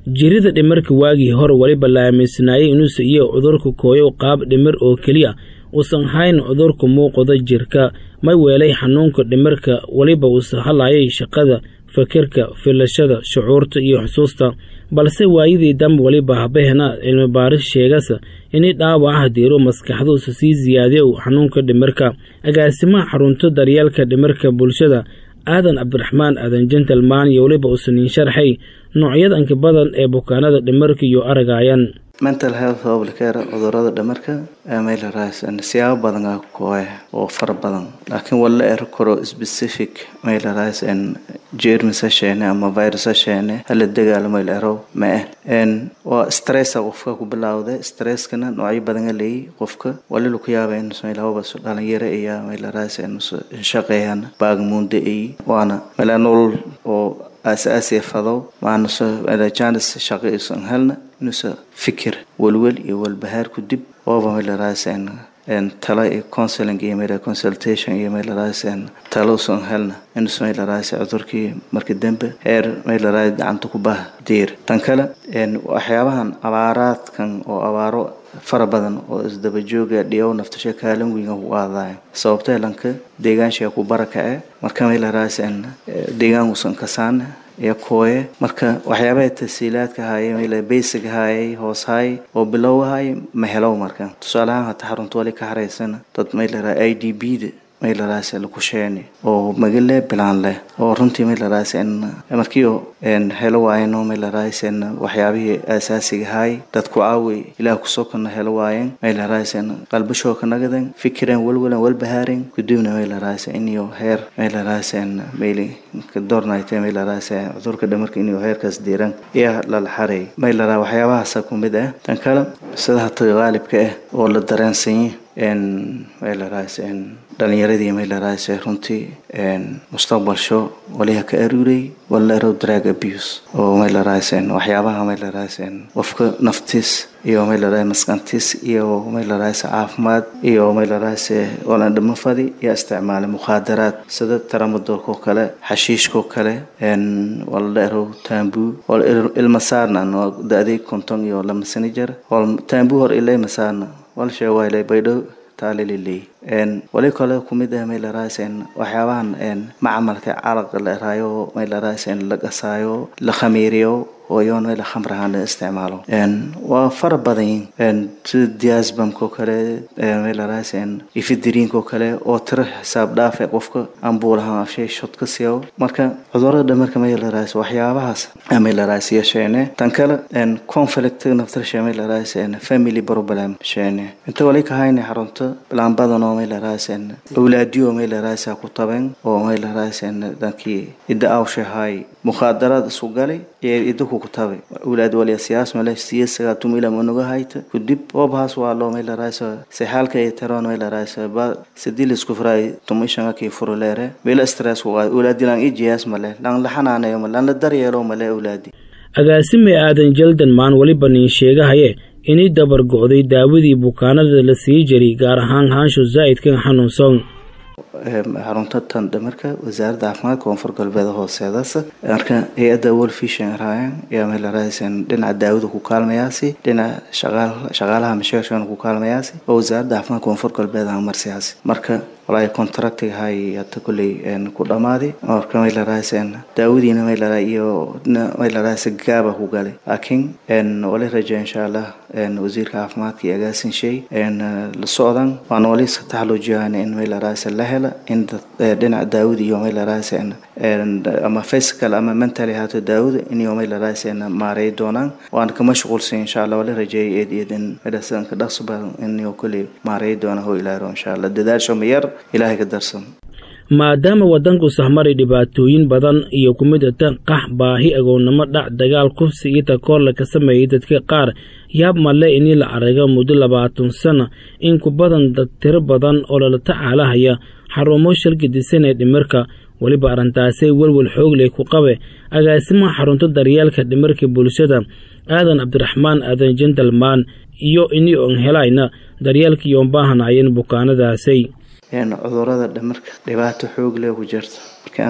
jirida dhimirka waagii hore waliba la aaminsanayay inuusa iyo cudurka kooyo qaab dhimir oo keliya uusan hayn cudurka muuqda jirka may weelay xanuunka dhimirka waliba uu sahalayay shaqada fakirka filashada shucuurta iyo xusuusta balse waayidii dam waliba habahna cilmi baaris sheegasa inay dhaawaca diiro maskaxdu si ziyaadiyo xanuunka dhimirka agaasimaha xarunta daryeelka dhimirka bulshada aadan Cabdiraxmaan aadan gentleman iyo waliba usniin sharxay noocyada inka badan ee bukaanada dhimirka iyo aragayaan mental health care cudurada dhimirka meel raas and siyaabo badan oo far badan laakiin wala koro specific meel raas and germ session ama virus session hal dagaalmo ilo ma waa stress qofka ku bilowday stress kana noocyo badan leeyahay qofka wala lu ku yaabay in soo ilaaho bas dhalinyaro iyo meel raas and shaqeeyaan baagmuunde waana melanol oo أساسي فضو مع نص إذا كانت شقي سنهلنا نص فكر والول والبهار كدب وافهم إلى رأس إن تلاقي counseling يميل consultation يميل رأس إن تلو سنهلنا إنه سمي إلى رأس عذركي مركز دمبه هير ميل رأس عن تكبه دير تنكلا إن أحيانا عبارات كان أو عبارة فربنا وإزدبجوجا ديو نفتش كلام وينه واضح صوبته لانك ديجان شيء كبركة مركم إلى رأس إن ديجان وصن كسان يكوي مركا وحيابه التسهيلات كهاي ميل بيسك هاي هوس هاي وبلو هاي مهلو مركا تصالحها تحرم طولي كهريسنا تطميل را IDB ميل رأس الكوشيني أو مجلة بلان له أو رنتي ميل رأس إن مركيو إن هلو عينو ميل رأس إن وحيابه أساسي هاي تتكوعوي إلى كسوك إن هلو عين ميل رأس إن قلب شوك نقدن فكرين والبهارين كدونا ميل رأس إنيو هير ميل رأس إن ميلي كدور نايتي ميل رأس عذور كدمرك إنيو هير كسديرن إيه للحري ميل رأس وحيابه سكون بدأ تنكلم سده غالب كأه ولا درنسين إن ميل رأس إن دلنيردي ميل رأس رنتي إن مستقبل شو وليها كأروري ولا رو دراج أبيوس أو ميل رأس إن وحيابها ميل رأس إن وفق نفتيس إيو ميل رأس مسكنتيس إيو ميل رأس عافمات إيو ميل رأس ولا دمفدي استعمال مخدرات سد ترامدول كوكله حشيش كوكله إن ولا رو تامبو ولا المسارنا إنه دادي كنتم يو لما سنجر ولا تامبو هر إلى مسارنا ولا شيء وايد بيدو تعالي لي إن ولا كله كمية ميل رأس إن وحيوان إن معمل كعرق الرايو ميل رأس إن لقصايو لخميريو ويون ميل خمر عن استعماله إن وفرق بدين إن تدياز بام كوكله ميل رأس إن يفيدرين كوكله أو ترح حساب دافع وفق أمبولها شيء شط كسيو مركا عذرا دمرك ميل رأس وحيوان ميل رأس يشينه تنكلا إن conflict نفترش ميل رأس إن family problem شينه أنت وليك هاي حرنت بلان بدن ميل رأس إن أولاديو ميل رأس كتابين أو ميل رأس إن ذكي إذا أوش هاي مخدرات سوقالي يدوكو كتابي أولاد ولي سياس ملا سياسة توميلا منوجا هايت كديب وبهاس والله ميل رأس سحال كي تران ميل رأس با سديل سكفراي توميشان كي فروليره بلا ستريس أولادي لان إيجياس ملا لان لحنا أنا يوم لان الدريالو ملا أولادي agaasime aadan Gentleman waliba nin sheegahaye inay dabar go'day daawadii bukaanada la sii jiray gaar ahaan haansho zaidkan xanuunsan xarunta tan dhamarka wasaaradda caafimaadka koonfur galbeed hooseedaas marka hay'adda World Vision raayaan yaa meel raaysan dhinaca daawada ku kaalmayaasi dhinaca shaqaalaha mashaariicda ku kaalmayaasi oo wasaaradda caafimaadka koonfur galbeed marsiyaasi marka ولا contract هاي تقولي إن كودامادي أو كميل رأسين داودي نميل رأيو نميل رأس جابه هو قالي لكن إن ولا رجع إن شاء الله إن وزير كعافمات كي أجاسين شيء إن السودان وانولي ستحلوجيا إن ميل رأس اللهلا إن دنا داودي يوم ميل رأس إن أما physical أما mentally هات داود إن يوم ميل رأس إن ماري دونا وأنا كمشغول سين إن شاء الله ولا رجع يدين إن مدرسة كده صبح إن يوكلي ماري دونا هو إلى إن شاء الله ددار شمير إلهي قدرسم maadaama wadanku sahmaray dhibaatooyin badan iyo kumidatan qax baahi agoonnimo dhac dagaal kufsi iyo takoor la ka sameeyay dadka qaar yaab male in la araga muddo 20 sano in ku badan dad tiro badan oo la tacaalahaya xarumo shirkadisan ee dhimirka waliba arintaasi walwal xoog leh ku qabe agaasimaha xarunta daryeelka dhimirka bulshada aadan Cabdiraxmaan aadan Gentleman iyo inii on helayna daryeelka iyo baahanayeen bukaanadaasay يعني عذورات دمرك دبعت حوق له وجرت كأن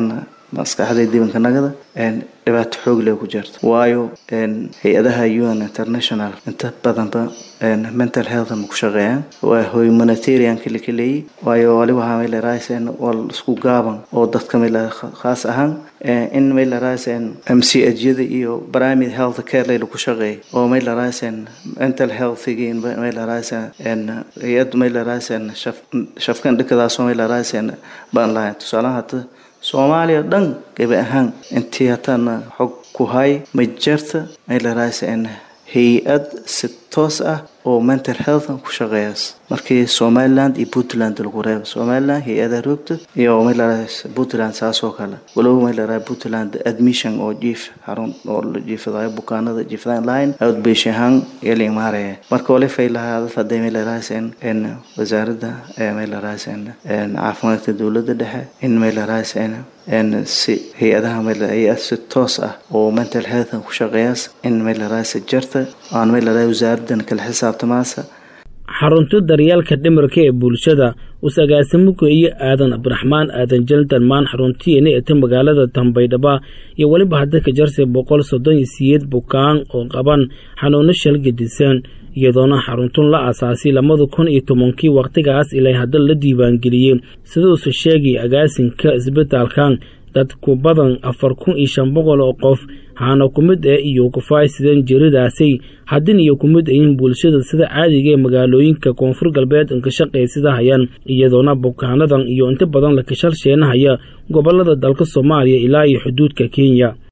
maskaxda diiwanka nagada dhibaato xoog leh ku jirto waayo hay'adaha UN International inta badanba mental health ma ku shaqeeyaan waa humanitarian kaliya waayo waliba waxay leedahay wal isku gaaban oo dadka meel khaas ahaan in meel leedahay MCH-yada iyo barnaamij health care leh ku shaqeey oo meel leedahay mental health in meel leedahay hay'ad meel leedahay shafkan dhikadaas oo meel leedahay baan lahayn tusaalaha Soomaaliya dhan qayb ahaan intii hatana xog ku hay ma jirta meel leedahay hay'ad si toos ah oo mental health ku shaqeeyas markii Somaliland iyo Puntland lagu reebo Somaliland hay'ada rugta iyo meel leedahay Puntland saasoo kale walow meel leedahay Puntland admission oo jiif xarun oo jiifada bukaanada jiifadaan line outpatient yeelin maaraya marka wali faylaha faday meel leedahay wasaaradda meel leedahay caafimaadka dawladda dhexe in meel leedahay si hay'adaha meel ay si toos ah oo mental health ku shaqeeyas in meel leedahay jirta aan meel leedahay wasaaraddan kala xisaabtamaasa xarunta daryeelka dhimirka ee bulshada usagaasimuka iyo aadan Abdiraxmaan aadan Jaldan xaruntiina ee magaalada Tambaydhaba iyo waliba hadda ka jarsay 138 bukaan oo qaban xanuuno shal gedisan iyadoona xaruntun la asaasay 2010 waqtigaas ilaa hadda la diiwaan geliyay sidoo uu sheegay agaasinka isbitaalkan dad ku badan 4500 oo qof haana kumid iyo ku faa'iideysan jiridaasay hadin iyo kumid ay bulshada sida caadiga ee magaalooyinka koonfur galbeed ka shaqeysida hayaan iyadoona bukaanadan iyo inta badan la ka shalsheenaya gobolada dalka Soomaaliya ilaa iyo xuduudka Kenya